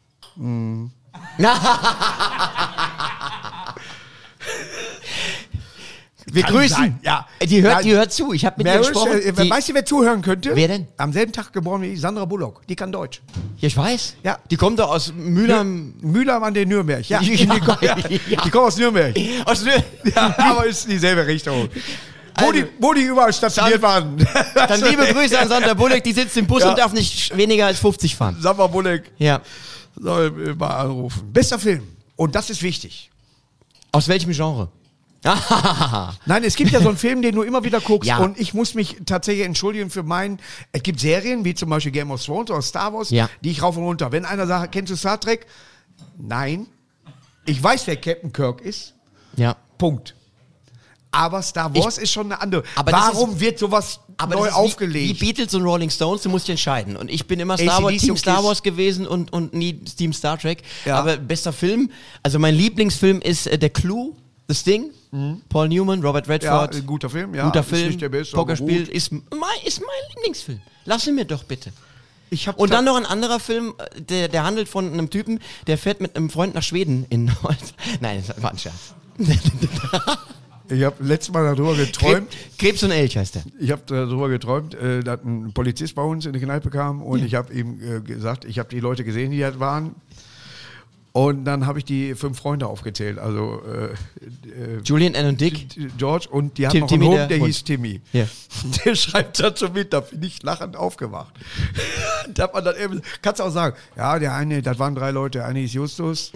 Wir grüßen. Sein. Ja. Die hört zu. Ich habe mit ihr gesprochen. Weißt du, wer zuhören könnte? Wer denn? Am selben Tag geboren wie Sandra Bullock. Die kann Deutsch. Ja, ich weiß. Ja. Die kommt doch aus Mülheim. Mülheim an der Nürnberg. Ja. Ja. Die kommt aus Nürnberg. Aus Nürnberg. Ja, aber ist dieselbe Richtung. Wo die überall stationiert waren. Dann liebe Grüße an Sandra Bullock. Die sitzt im Bus und darf nicht weniger als 50 fahren. Sandra Bullock Ja. soll mal anrufen. Bester Film. Und das ist wichtig. Aus welchem Genre? Nein, es gibt ja so einen Film, den du immer wieder guckst. Ja. Und ich muss mich tatsächlich entschuldigen für meinen. Es gibt Serien, wie zum Beispiel Game of Thrones oder Star Wars, Ja. die ich rauf und runter. Wenn einer sagt, kennst du Star Trek? Nein. Ich weiß, wer Captain Kirk ist. Ja. Punkt. Aber Star Wars ist schon eine andere. Aber warum wird sowas Aber neu das ist aufgelegt? Wie Beatles und Rolling Stones, du musst dich entscheiden. Und ich bin immer AC/DC Team und Star Kiss. Wars gewesen und nie Team Star Trek. Ja. Aber bester Film, also mein Lieblingsfilm ist der Clue, The Sting, Paul Newman, Robert Ja, Redford. ein guter Film, ja. Guter Ist Film, nicht der beste, aber Pokerspiel gut. ist mein Lieblingsfilm. Lass ihn mir doch bitte. Ich hab Und dann noch ein anderer Film, der handelt von einem Typen, der fährt mit einem Freund nach Schweden in Nein, das war ein Scherz. Ich habe letztes Mal darüber geträumt. Krebs und Elch heißt der. Ich habe darüber geträumt, dass ein Polizist bei uns in die Kneipe kam und ich habe ihm gesagt, ich habe die Leute gesehen, die da waren. Und dann habe ich die 5 Freunde aufgezählt. Also Julian, Ann und Dick. George und die hatten noch Timmy, einen Hund, der Hund. hieß Timmy. Ja. Der schreibt dazu mit, da bin ich lachend aufgewacht. Da hat man dann eben, kannst du auch sagen, ja, der eine, das waren 3 Leute, der eine hieß Justus.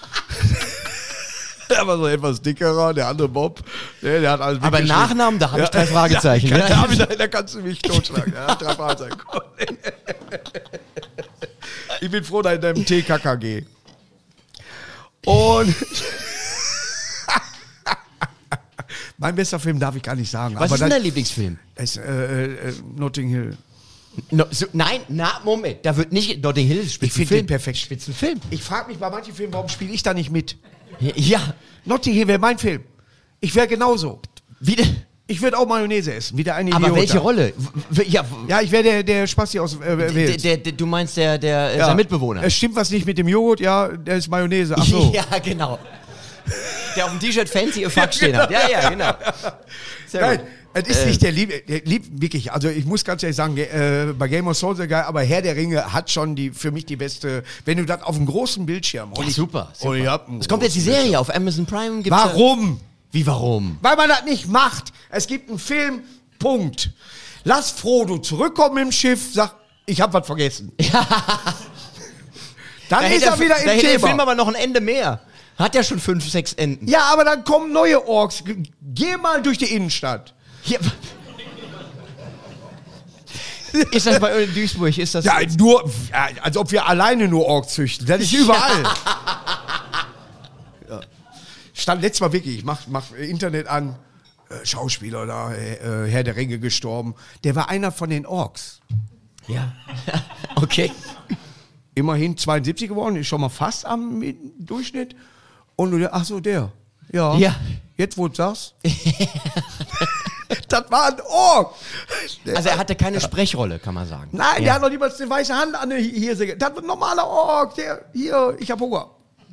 Der war so etwas dickerer, der andere Bob. Der hat alles Aber mitgeschrieben. Nachnamen, da habe ich 3 Fragezeichen. Da kannst du mich totschlagen. Ja, 3 Fragezeichen. Ich bin froh, dass ich in deinem TKKG. Und mein bester Film darf ich gar nicht sagen. Was aber ist denn dein Lieblingsfilm? ist Notting Hill. No, nein, Moment, da wird nicht Notting Hill ist Ich finde den perfekt. Spitzenfilm. Ich frage mich bei manchen Filmen, warum spiele ich da nicht mit? Ja, Notting Hill wäre mein Film. Ich wäre genauso. wieder. Ich würde auch Mayonnaise essen, wie der eine Aber Idiot welche da. Rolle? Ja, Ja, ich wäre der Spasti aus Wales. du meinst sein Mitbewohner? Es stimmt was nicht mit dem Joghurt, ja, der ist Mayonnaise. Ach so. Ja, genau. Der auf dem T-Shirt fancy ihr Fuck stehen hat. Ja, genau. Sehr Nein, gut. es ist nicht der Lieb, wirklich. Also ich muss ganz ehrlich sagen, bei Game of Thrones geil, aber Herr der Ringe hat schon für mich die beste, wenn du das auf dem großen Bildschirm. Ja, super. Und ich hab einen Es kommt jetzt die großen Serie auf Amazon Prime. Gibt's Warum? Wie warum? Weil man das nicht macht. Es gibt einen Film, Punkt. Lass Frodo zurückkommen im Schiff, sag, ich hab was vergessen. Dann ist er wieder da im hätte der Thema. Film aber noch ein Ende mehr. Hat ja schon 5, 6 Enden. Ja, aber dann kommen neue Orks. Geh mal durch die Innenstadt. Hier. Ist das bei euch in Duisburg? Ist das Ja, nur, als ob wir alleine nur Orks züchten. Das ist überall. Ja. Stand letztes Mal wirklich, ich mach Internet an, Schauspieler da, Herr der Ringe gestorben. Der war einer von den Orks. Ja. Okay. Immerhin 72 geworden, ist schon mal fast am Durchschnitt. Und du, ach so, der. Ja. Ja. Jetzt, wo du sagst. Das war ein Ork. Also er hatte keine Sprechrolle, kann man sagen. Nein, der hat noch niemals eine weiße Hand an der Hirse. Das war ein normaler Ork. Der, hier, ich hab Hunger.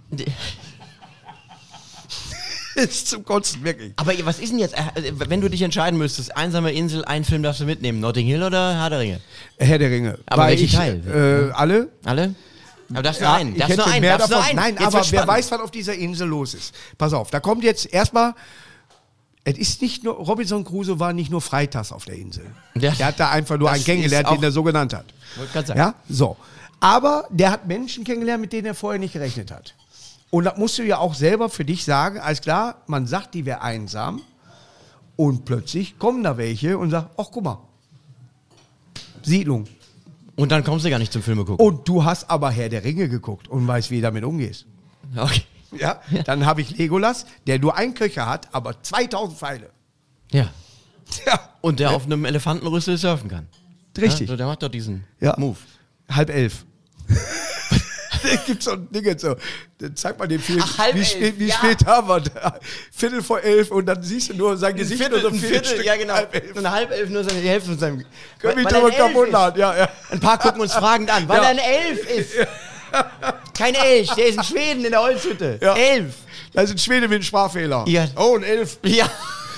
Ist zum Kotzen, wirklich. Aber was ist denn jetzt, wenn du dich entscheiden müsstest, einsame Insel, einen Film darfst du mitnehmen, Notting Hill oder Herr der Ringe? Herr der Ringe. Aber Weil welchen Teil? Alle. Alle? Aber darfst nur Ja, einen. ich Darfst hätte nur einen. mehr Darfst nur davon. einen. Nein, Jetzt aber wird's wer spannend. weiß, was auf dieser Insel los ist. Pass auf, da kommt jetzt erstmal, es ist nicht nur, Robinson Crusoe war nicht nur freitags auf der Insel. Ja. Der hat da einfach nur Das einen kennengelernt, ist auch- den er so genannt hat. Wollte grad sagen. Ja, so. Aber der hat Menschen kennengelernt, mit denen er vorher nicht gerechnet hat. Und das musst du ja auch selber für dich sagen, alles klar, man sagt, die wäre einsam und plötzlich kommen da welche und sagen, ach guck mal, Siedlung, Und dann kommst du gar nicht zum Filme gucken. Und du hast aber Herr der Ringe geguckt und weißt, wie du damit umgehst. Okay. Ja? Dann habe ich Legolas, der nur einen Köcher hat, aber 2000 Pfeile. Ja. Ja. Und der auf einem Elefantenrüssel surfen kann. Richtig. Ja, der macht doch diesen Ja. Move. 10:30. Da gibt's so ein Ding jetzt so. Dann zeigt man dem Film, Ach, wie 10:30, spät ja. haben wir da? 11:15 und dann siehst du nur sein Gesicht und so ein Viertel, ja genau. 10:30. Und 10:30 nur die Hälfte von seinem... Können mich weil drüber er ein Elf kaputt ist. laden. Ja. Ein paar gucken uns fragend an, weil Ja. er ein Elf ist. Kein Elch, der ist in Schweden in der Holzhütte. Ja. 11. Da ist ein Schwede mit einem Sprachfehler. Ja. Oh, ein 11. Ja.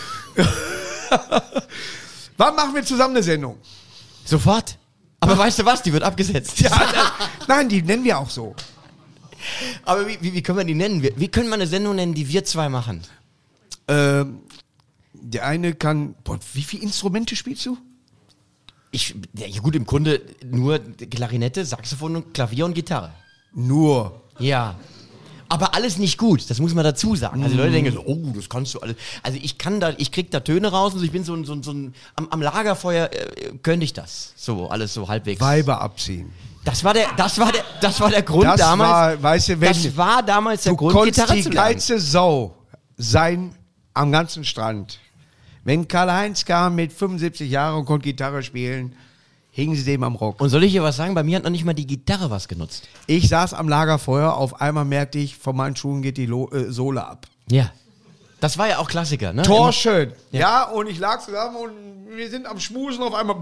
Wann machen wir zusammen eine Sendung? Sofort. Aber weißt du was, die wird abgesetzt. Nein, die nennen wir auch so. Aber wie können wir die nennen? Wie können wir eine Sendung nennen, die wir zwei machen? Der eine kann... Boah, wie viele Instrumente spielst du? Ja gut, im Grunde nur Klarinette, Saxophon, und Klavier und Gitarre. Nur. Ja. Aber alles nicht gut, das muss man dazu sagen. Also die Leute denken so, oh, das kannst du alles. Also ich krieg da Töne raus und ich bin so ein am Lagerfeuer könnte ich das. So, alles so halbwegs. Weiber abziehen. Das war der Grund Das damals. war, weißt du, wenn das war damals der du Grund, konntest Gitarre die zu lernen. geilste Sau sein am ganzen Strand. Wenn Karl-Heinz kam mit 75 Jahren und konnte Gitarre spielen, hingen sie dem am Rock. Und soll ich dir was sagen? Bei mir hat noch nicht mal die Gitarre was genutzt. Ich saß am Lagerfeuer, auf einmal merkte ich, von meinen Schuhen geht die Sohle ab. Ja. Das war ja auch Klassiker, ne? Torschön. Ja, und ich lag zusammen und wir sind am Schmusen, auf einmal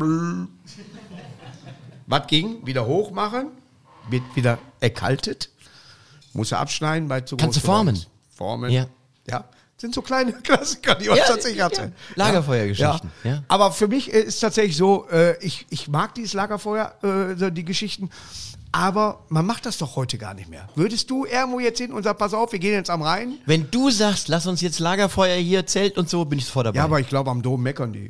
Was ging? Wieder hochmachen, wird wieder erkaltet, muss er abschneiden bei zu Kannst groß du formen? geworden ist. Formen. Ja. Ja. Sind so kleine Klassiker, die man tatsächlich hatte. Lagerfeuergeschichten. Ja. Aber für mich ist tatsächlich so, ich mag dieses Lagerfeuer, so die Geschichten, aber man macht das doch heute gar nicht mehr. Würdest du irgendwo jetzt hin und sagen, pass auf, wir gehen jetzt am Rhein? Wenn du sagst, lass uns jetzt Lagerfeuer hier, Zelt und so, bin ich sofort dabei. Ja, aber ich glaube, am Dom meckern die.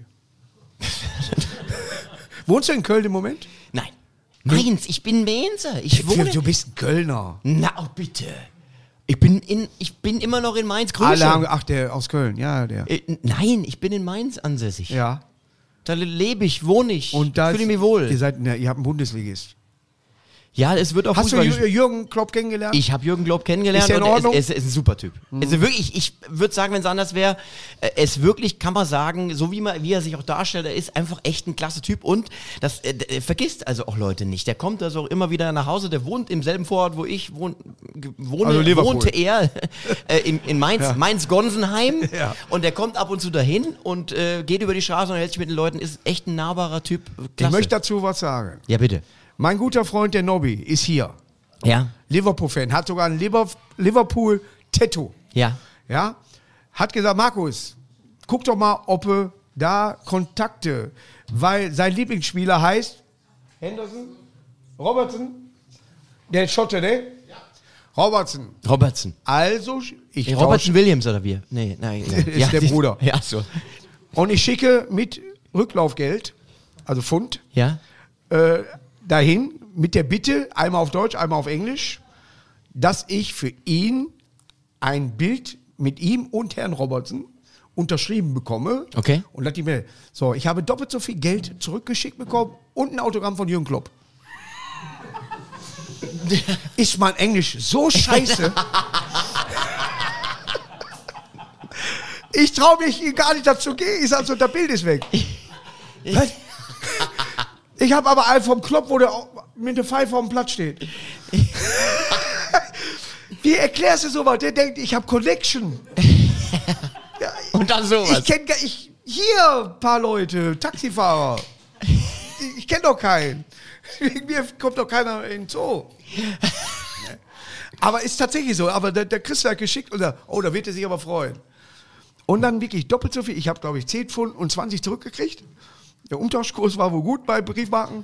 Wohnst du in Köln im Moment? Nein. Mainz, ich bin Mainzer. Ich wohne... Du bist ein Kölner. Na, oh, bitte. Ich bin immer noch in Mainz. Grüße. Alle haben, ach, der aus Köln, ja, der. Nein, ich bin in Mainz ansässig. Ja. Da lebe ich, wohne ich, Und da fühle mich wohl. Ihr habt einen Bundesligist. Ja, es wird auch Hast du Fußball gespielt. Jürgen Klopp kennengelernt? Ich habe Jürgen Klopp kennengelernt Ist der in und Ordnung? er ist ein super Typ. Also wirklich, ich würde sagen, wenn es anders wäre, es wirklich, kann man sagen, so wie er sich auch darstellt, er ist einfach echt ein klasse Typ und das vergisst also auch Leute nicht. Der kommt also auch immer wieder nach Hause, der wohnt im selben Vorort, wo ich wohne, Also Liverpool. wohnte er in Mainz, Ja. Mainz-Gonsenheim Ja. und der kommt ab und zu dahin und geht über die Straße und hält sich mit den Leuten, ist echt ein nahbarer Typ. Ich Klasse. möchte dazu was sagen. Ja, bitte. Mein guter Freund, der Nobby, ist hier. Ja. Liverpool-Fan, hat sogar ein Liverpool-Tattoo. Ja. Ja? Hat gesagt, Markus, guck doch mal, ob du da Kontakte, weil sein Lieblingsspieler heißt Henderson, Robertson, der Schotte, ne? Ja. Robertson. Also, ich Robertson Williams oder wir? Nee, nein. Ist der Bruder. Ja, so. Und ich schicke mit Rücklaufgeld, also Pfund, Ja? dahin mit der Bitte, einmal auf Deutsch, einmal auf Englisch, dass ich für ihn ein Bild mit ihm und Herrn Robertson unterschrieben bekomme. Okay. Und dass die mir, so, ich habe doppelt so viel Geld zurückgeschickt bekommen und ein Autogramm von Jürgen Klopp. Ist mein Englisch so scheiße? Ich traue mich gar nicht dazu gehen. Ich sage so, das Bild ist weg. Was? Ich habe aber einen vom Klopp, wo der mit der Pfeife auf dem Platz steht. Wie erklärst du sowas? Der denkt, ich habe Connection. Ja, Und dann sowas. Ich kenne hier ein paar Leute, Taxifahrer. Ich kenne doch keinen. Wegen mir kommt doch keiner in den Zoo. Aber ist tatsächlich so. Aber der Christ hat geschickt und sagt, oh, da wird er sich aber freuen. Und dann wirklich doppelt so viel. Ich habe, glaube ich, 10 Pfund und 20 zurückgekriegt. Der Umtauschkurs war wohl gut bei Briefmarken.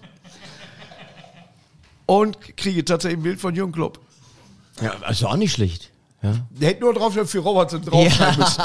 Und kriege tatsächlich ein Bild von Jürgen Klopp. Ja, ist auch nicht schlecht. Ja. Der hätte nur drauf für Robertson drauf sein müssen.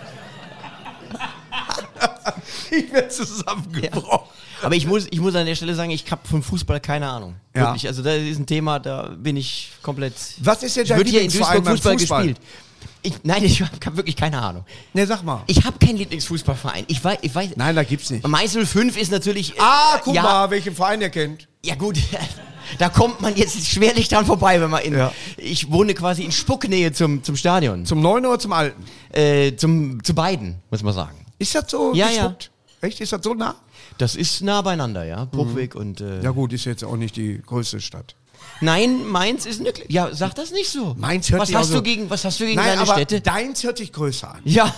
Ich werde zusammengebrochen. Aber ich muss an der Stelle sagen, ich habe vom Fußball keine Ahnung. Ja. Wirklich, also das ist ein Thema, da bin ich komplett... Was ist denn Ich dein würde hier in Lieblingsverein Duisburg beim Fußball Fußball? gespielt. Ich habe wirklich keine Ahnung. Ne, sag mal. Ich habe keinen Lieblingsfußballverein. Ich weiß. Nein, da gibt's nicht. Mainz 05 ist natürlich... Guck ja, mal, welchen Verein der kennt. Ja gut, da kommt man jetzt schwerlich dran vorbei, wenn man ich wohne quasi in Spucknähe zum Stadion. Zum Neuen oder zum Alten? Zu beiden, muss man sagen. Ist das so gespuckt? Echt? Ist das so nah? Das ist nah beieinander, ja. Bruchweg und... Ja gut, ist jetzt auch nicht die größte Stadt. Nein, Mainz ist eine... Ja, sag das nicht so. Mainz hört was sich hast also, du gegen Nein, deine aber Städte? Deins hört sich größer an. Ja.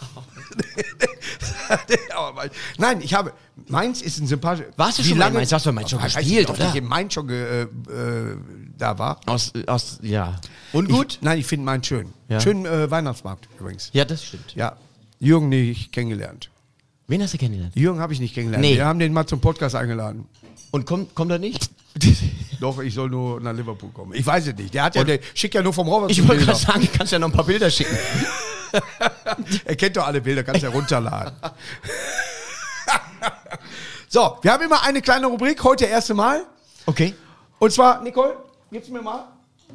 Nein, Mainz ist ein sympathischer... Warst du schon mal in Mainz? Hast du in Mainz schon gespielt, oder? Ich in Mainz schon da war. Ja. Und gut? Nein, ich finde Mainz schön. Ja. Schön Weihnachtsmarkt übrigens. Ja, das stimmt. Ja. Jürgen nicht kennengelernt. Wen hast du kennengelernt? Jürgen habe ich nicht kennengelernt. Nee. Wir haben den mal zum Podcast eingeladen. Und kommt er nicht? Doch, ich soll nur nach Liverpool kommen. Ich weiß es nicht. Der schickt ja nur vom Robert. Ich wollte gerade sagen, du kannst ja noch ein paar Bilder schicken. Er kennt doch alle Bilder, kannst ja runterladen. So, wir haben immer eine kleine Rubrik, heute das erste Mal. Okay. Und zwar, Nicole, gib's mir mal.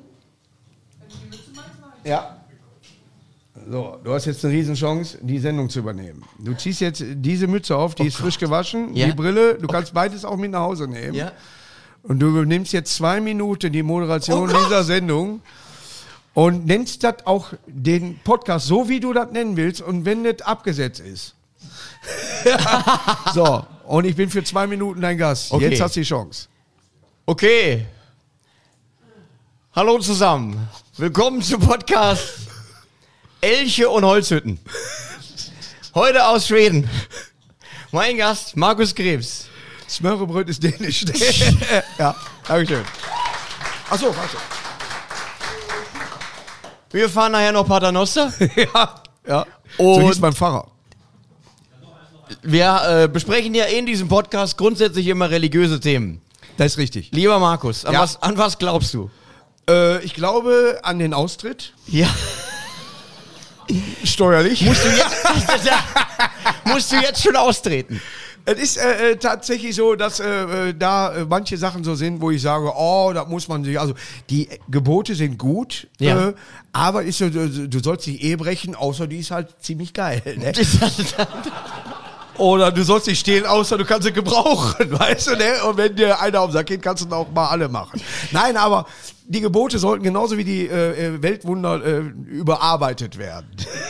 Ja. So, du hast jetzt eine Riesenchance, die Sendung zu übernehmen. Du ziehst jetzt diese Mütze auf, die ist frisch gewaschen, die Brille, du kannst beides auch mit nach Hause nehmen. Ja. Und du übernimmst jetzt 2 Minuten die Moderation dieser Sendung und nennst das auch den Podcast so, wie du das nennen willst und wenn das abgesetzt ist. So, und ich bin für 2 Minuten dein Gast. Okay. Jetzt hast du die Chance. Okay. Hallo zusammen. Willkommen zum Podcast Elche und Holzhütten. Heute aus Schweden. Mein Gast, Markus Krebs. Smørrebrød ist dänisch. Ja, dankeschön. Achso, warte. Wir fahren nachher noch Paternoster. Ja. Und So hieß mein Pfarrer. wir besprechen ja in diesem Podcast grundsätzlich immer religiöse Themen. Das ist richtig. Lieber Markus, an Ja. was glaubst du? Ich glaube an den Austritt. Ja. Steuerlich. Musst du jetzt schon austreten? Es ist tatsächlich so, dass da manche Sachen so sind, wo ich sage, oh, da muss man sich, also die Gebote sind gut, Ja. aber ist so, du sollst die Ehe brechen, außer die ist halt ziemlich geil. Ne? Oder du sollst nicht stehlen, außer du kannst sie gebrauchen, weißt du, ne? Und wenn dir einer auf den Sack geht, kannst du dann auch mal alle machen. Nein, aber die Gebote sollten genauso wie die Weltwunder überarbeitet werden.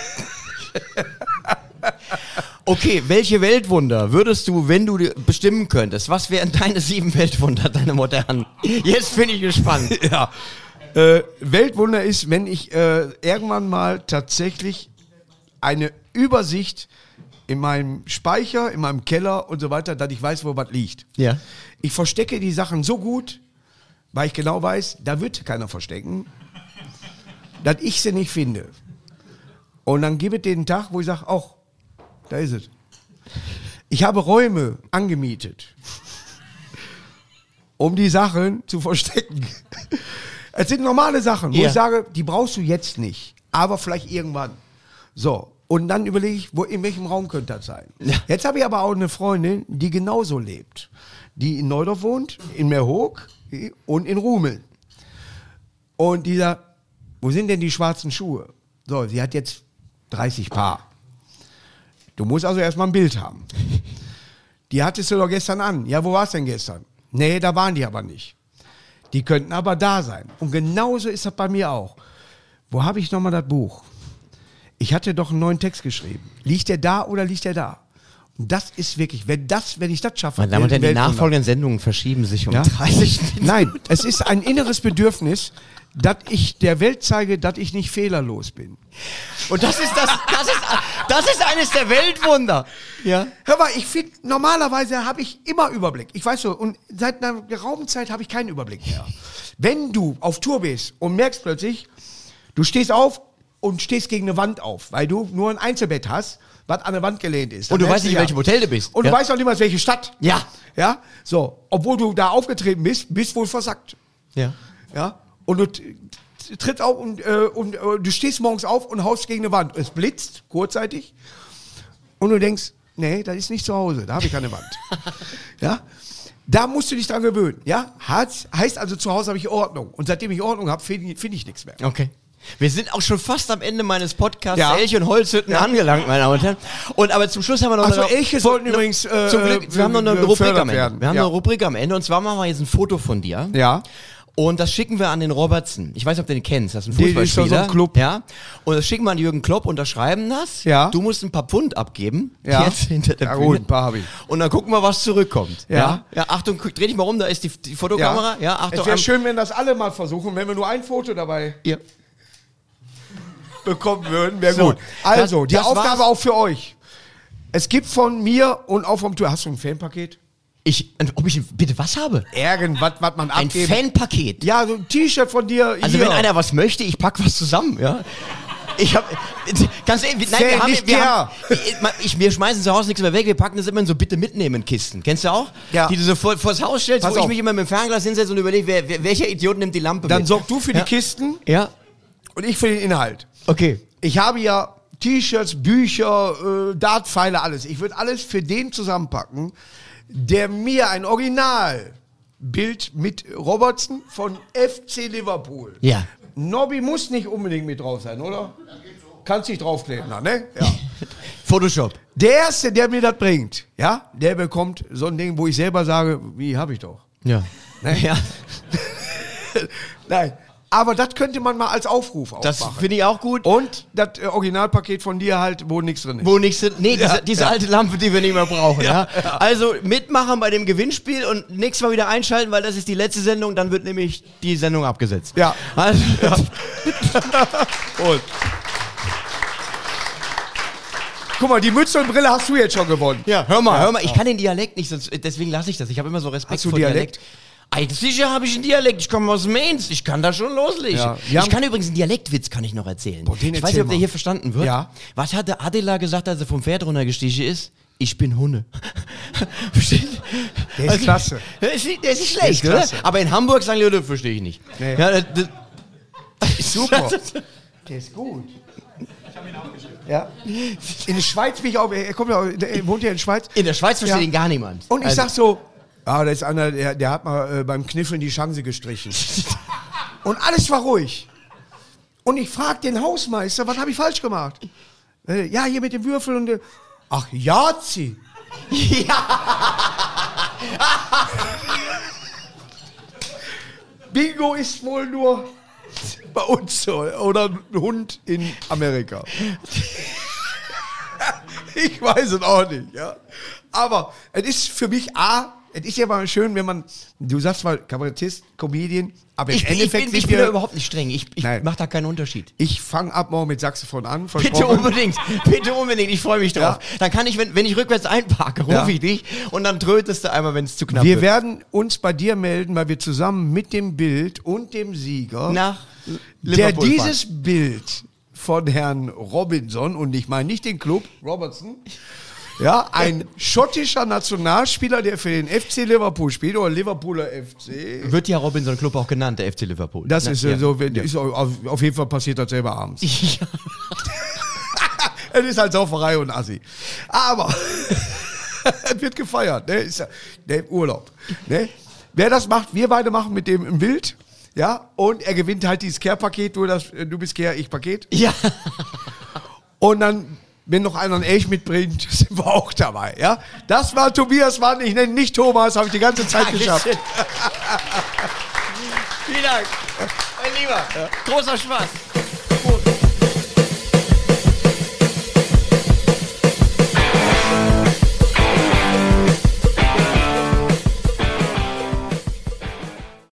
Okay, welche Weltwunder würdest du, wenn du bestimmen könntest? Was wären deine 7 Weltwunder, deine modernen? Jetzt bin ich gespannt. Ja. Weltwunder ist, wenn ich irgendwann mal tatsächlich eine Übersicht in meinem Speicher, in meinem Keller und so weiter, dass ich weiß, wo was liegt. Ja. Ich verstecke die Sachen so gut, weil ich genau weiß, da wird keiner verstecken, dass ich sie nicht finde. Und dann gebe ich den Tag, wo ich sage, ach, da ist es. Ich habe Räume angemietet, um die Sachen zu verstecken. Es sind normale Sachen, wo ich sage, die brauchst du jetzt nicht, aber vielleicht irgendwann. So, und dann überlege ich, in welchem Raum könnte das sein. Ja. Jetzt habe ich aber auch eine Freundin, die genauso lebt. Die in Neudorf wohnt, in Meerhoek und in Rumeln. Und die sagt, wo sind denn die schwarzen Schuhe? So, sie hat jetzt 30 Paar. Du musst also erstmal ein Bild haben. Die hattest du doch gestern an. Ja, wo war's denn gestern? Nee, da waren die aber nicht. Die könnten aber da sein. Und genauso ist das bei mir auch. Wo habe ich nochmal das Buch? Ich hatte doch einen neuen Text geschrieben. Liegt der da oder liegt der da? Und das ist wirklich, wenn ich das schaffe. Meine Damen und Herren, die nachfolgenden Sendungen verschieben sich um 30 Minuten. Nein, es ist ein inneres Bedürfnis, dass ich der Welt zeige, dass ich nicht fehlerlos bin. Und das ist eines der Weltwunder. Ja. Hör mal, ich finde, normalerweise habe ich immer Überblick. Ich weiß so, und seit einer geraumen Zeit habe ich keinen Überblick mehr. Wenn du auf Tour bist und merkst plötzlich, du stehst auf und stehst gegen eine Wand auf, weil du nur ein Einzelbett hast, was an der Wand gelehnt ist. Und du weißt nicht, in welchem Hotel du bist. Und du weißt auch nicht mal, welche Stadt. Ja. Ja. So, obwohl du da aufgetreten bist wohl versackt. Ja. Ja. Und du trittst auf und du stehst morgens auf und haust gegen eine Wand. Es blitzt kurzzeitig und du denkst, nee, das ist nicht zu Hause, da habe ich keine Wand. Ja. Da musst du dich dran gewöhnen. Ja. Heißt also, zu Hause habe ich Ordnung. Und seitdem ich Ordnung habe, finde ich nichts mehr. Okay. Wir sind auch schon fast am Ende meines Podcasts Elch und Holzhütten angelangt, meine Damen und Herren. Aber zum Schluss haben wir noch Elche sollten übrigens zum Glück, wir haben noch eine Rubrik am Ende. Wir haben eine Rubrik am Ende und zwar machen wir jetzt ein Foto von dir. Ja. Und das schicken wir an den Robertson. Ich weiß nicht, ob du den kennst. Das ist ein Fußballspieler. Ist so ein Club. Ja. Und das schicken wir an Jürgen Klopp, unterschreiben das. Ja. Du musst ein paar Pfund abgeben. Ja. Jetzt hinter der Bühne. Gut, ein paar habe ich. Und dann gucken wir, was zurückkommt. Ja. Ja. Achtung, dreh dich mal um, da ist die Fotokamera. Ja, Achtung. Es wäre schön, wenn das alle mal versuchen, wenn wir nur ein Foto dabei bekommen würden. Wäre gut. Also, die Aufgabe auch für euch. Es gibt von mir und auch vom Tour. Hast du ein Fanpaket? Ob ich bitte was habe? Irgendwas, was man abgeben. Ein Fanpaket? Ja, so ein T-Shirt von dir. Also hier. wenn einer was möchte, ich pack was zusammen, ja. Ich hab, ganz ehrlich, nein, wir schmeißen zu Hause nichts mehr weg, wir packen das immer in so bitte mitnehmen Kisten. Kennst du auch? Ja. Die du so vors Haus stellst, Pass wo auf. ich mich immer mit dem Fernglas hinsetze und überlege, welcher Idiot nimmt die Lampe Dann mit? sorg du für die Kisten Ja. und ich für den Inhalt. Okay. Ich habe ja T-Shirts, Bücher, Dartpfeile, alles. Ich würde alles für den zusammenpacken, der mir ein Originalbild mit Robertson von FC Liverpool. Ja. Nobby muss nicht unbedingt mit drauf sein, oder? Kannst dich draufkleben, ne? Ja. Photoshop. Der Erste, der mir das bringt, ja, der bekommt so ein Ding, wo ich selber sage, wie habe ich doch. Ja. Ne? Ja. Nein. Aber das könnte man mal als Aufruf Das aufmachen. finde ich auch gut. Und das Originalpaket von dir halt, wo nichts drin ist. Wo nichts drin. Nee, diese alte Lampe, die wir nicht mehr brauchen. Ja. Also mitmachen bei dem Gewinnspiel und nächstes Mal wieder einschalten, weil das ist die letzte Sendung, dann wird nämlich die Sendung abgesetzt. Ja. Also, Und. Guck mal, die Mütze und Brille hast du jetzt schon gewonnen. ja, hör mal. Ich kann den Dialekt nicht, deswegen lasse ich das. Ich habe immer so Respekt Hast du vor Dialekt? Eigentlich sicher habe ich einen Dialekt. Ich komme aus Mainz. Ich kann da schon loslegen. Ja. Ich kann übrigens einen Dialektwitz kann ich noch erzählen. Boah, den ich weiß erzähl nicht, ob der mal. hier verstanden wird. Ja. Was hatte Adela gesagt, als er vom Pferd runtergestiegen ist? Ich bin Hunde. Versteht? Der ist klasse. Der ist nicht schlecht, Der oder? ist klasse. Aber in Hamburg sagen die Leute, verstehe ich nicht. Nee. Ja, Super. Der ist gut. Ich habe ihn auch geschrieben. Ja. In der Schweiz bin ich auch, er wohnt ja in der Schweiz. in der Schweiz versteht Ja. ihn gar niemand. Und ich Also, sag so, da ist einer, der hat mal beim Kniffeln die Chance gestrichen. Und alles war ruhig. Und ich frag den Hausmeister, was habe ich falsch gemacht? Ja, hier mit dem Würfel und der, ach, Jazi. Bingo ist wohl nur bei uns so. Oder ein Hund in Amerika. Ich weiß es auch nicht, ja. Aber es ist für mich es ist ja mal schön, wenn man, du sagst mal Kabarettist, Comedian, aber im Endeffekt ich bin da überhaupt nicht streng. Ich mache da keinen Unterschied. Ich fange ab morgen mit Saxophon an. Bitte unbedingt, ich freue mich drauf. Ja. Dann kann ich, wenn ich rückwärts einparke, rufe ich dich und dann trötest du einmal, wenn es zu knapp Wir wird. werden uns bei dir melden, weil wir zusammen mit dem Bild und dem Sieger, Nach der Liverpool dieses Bild von Herrn Robinson, und ich meine nicht den Club, Robertson, ja, ein schottischer Nationalspieler, der für den FC Liverpool spielt, oder Liverpooler FC. Wird ja Robinson Club auch genannt, der FC Liverpool. Das Na, ist ja. so, ist auf jeden Fall passiert das selber abends. Ja. Es ist halt Sauferei und Assi. Aber es wird gefeiert, ne? Ist ja, der Urlaub. Ne? Wer das macht, wir beide machen mit dem ein Bild, ja, und er gewinnt halt dieses Care-Paket, du bist Care, ich Paket. Ja. Und dann, wenn noch einer einen Elch mitbringt, sind wir auch dabei, ja. Das war Tobias Mann, ich nenne ihn nicht Thomas, habe ich die ganze Zeit geschafft. Vielen Dank. Mein Lieber, großer Spaß.